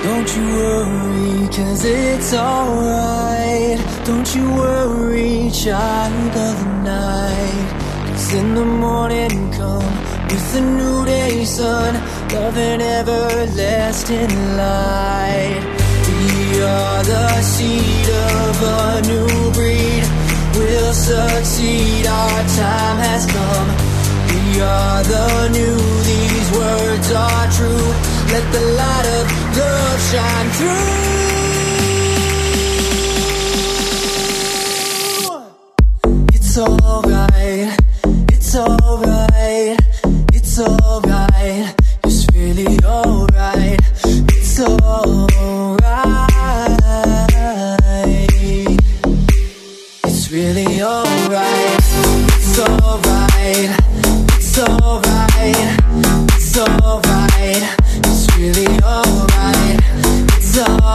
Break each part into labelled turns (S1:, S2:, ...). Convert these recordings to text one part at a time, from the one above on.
S1: Don't you worry, 'cause it's alright. Don't you worry, child of the night. 'Cause in the morning come with a new day, sun, love and everlasting light. We are the seed of a new breed. We'll succeed, our time has come. We are the new, these words are true. Let the light of love shine through. It's alright, it's alright, it's alright. It's really alright, it's alright. It's really alright, it's alright, it's alright, it's alright. It's really alright, it's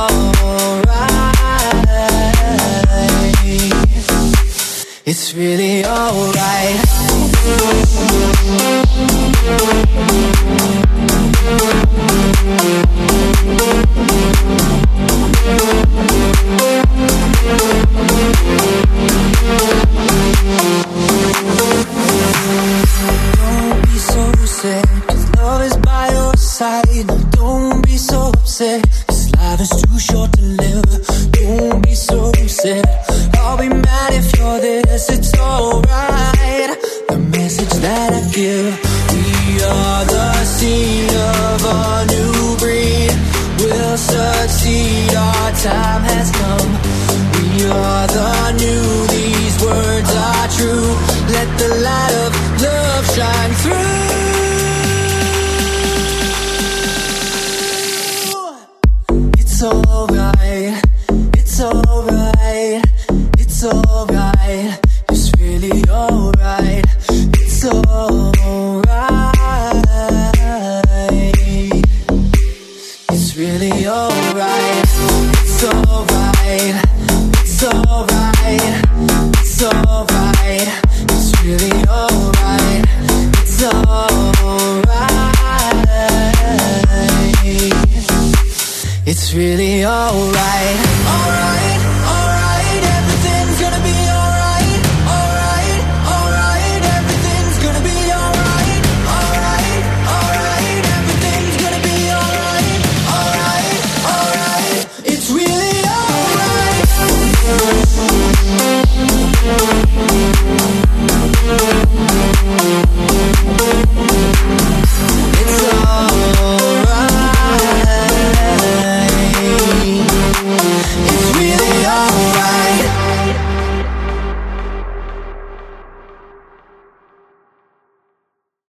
S1: alright. It's really alright. Don't be so sad, 'cause love is by your side. No, don't be so upset, 'cause life is too short to live. Don't be so sad, I'll be mad if you're this. It's alright, the message that I give. We are the seed of a new breed. We'll succeed, our time has come. We are the new, these words are true. Let the light of love shine through. It's alright, it's alright, it's alright. It's really alright, it's alright. It's really alright, it's alright, it's alright, it's alright. It's really alright, it's alright. It's really alright, alright.